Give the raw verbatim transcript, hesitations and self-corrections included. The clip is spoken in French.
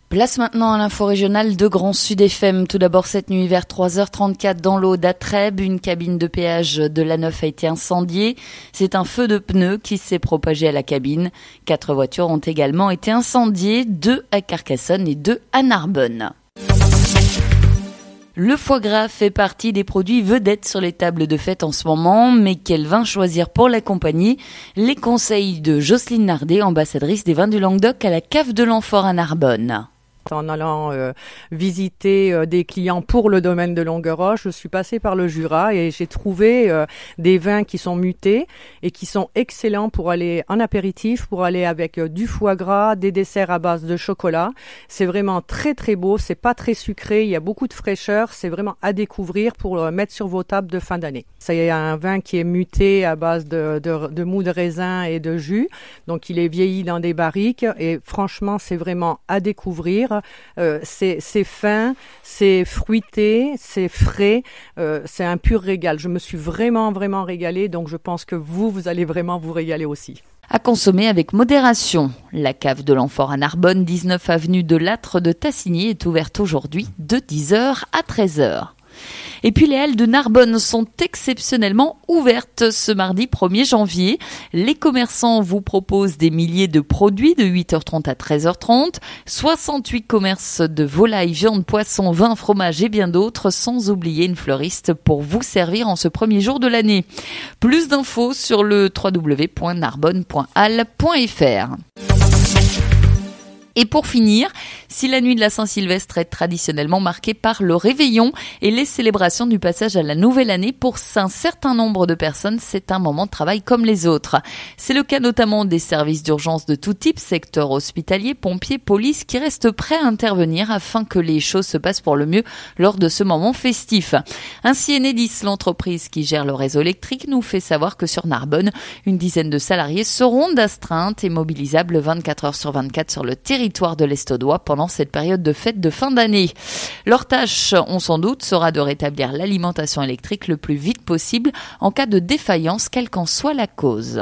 Place maintenant à l'info régionale de Grand Sud F M. Tout d'abord, cette nuit vers trois heures trente-quatre dans l'Aude à Trèbes, une cabine de péage de l'A neuf a été incendiée. C'est un feu de pneus qui s'est propagé à la cabine. Quatre voitures ont également été incendiées, deux à Carcassonne et deux à Narbonne. Le foie gras fait partie des produits vedettes sur les tables de fête en ce moment, mais quel vin choisir pour l'accompagner? Les conseils de Jocelyne Nardet, ambassadrice des vins du Languedoc à la cave de l'Amphore à Narbonne. En allant euh, visiter euh, des clients pour le domaine de Longueroche, je suis passée par le Jura et j'ai trouvé euh, des vins qui sont mutés et qui sont excellents pour aller en apéritif, pour aller avec euh, du foie gras, des desserts à base de chocolat. C'est vraiment très très beau, c'est pas très sucré, il y a beaucoup de fraîcheur, c'est vraiment à découvrir pour euh, mettre sur vos tables de fin d'année. C'est un vin qui est muté à base de, de, de mou de raisin et de jus, donc il est vieilli dans des barriques et franchement c'est vraiment à découvrir. Euh, c'est, c'est fin, c'est fruité, c'est frais, euh, c'est un pur régal. Je me suis vraiment, vraiment régalée, donc je pense que vous, vous allez vraiment vous régaler aussi. À consommer avec modération. La cave de l'Amphore à Narbonne, dix-neuf avenue de Lattre de Tassigny, est ouverte aujourd'hui de dix heures à treize heures. Et puis les halles de Narbonne sont exceptionnellement ouvertes ce mardi premier janvier. Les commerçants vous proposent des milliers de produits de huit heures trente à treize heures trente, soixante-huit commerces de volailles, viande, poisson, vin, fromage et bien d'autres, sans oublier une fleuriste pour vous servir en ce premier jour de l'année. Plus d'infos sur le w w w point narbonne point halle point f r. Et pour finir, si la nuit de la Saint-Sylvestre est traditionnellement marquée par le réveillon et les célébrations du passage à la nouvelle année, pour un certain nombre de personnes, c'est un moment de travail comme les autres. C'est le cas notamment des services d'urgence de tout type, secteur hospitalier, pompiers, police, qui restent prêts à intervenir afin que les choses se passent pour le mieux lors de ce moment festif. Ainsi, Enedis, l'entreprise qui gère le réseau électrique, nous fait savoir que sur Narbonne, une dizaine de salariés seront d'astreinte et mobilisables vingt-quatre heures sur vingt-quatre sur le territoire de l'Estaudois pendant cette période de fête de fin d'année. Leur tâche, on s'en doute, sera de rétablir l'alimentation électrique le plus vite possible en cas de défaillance, quelle qu'en soit la cause.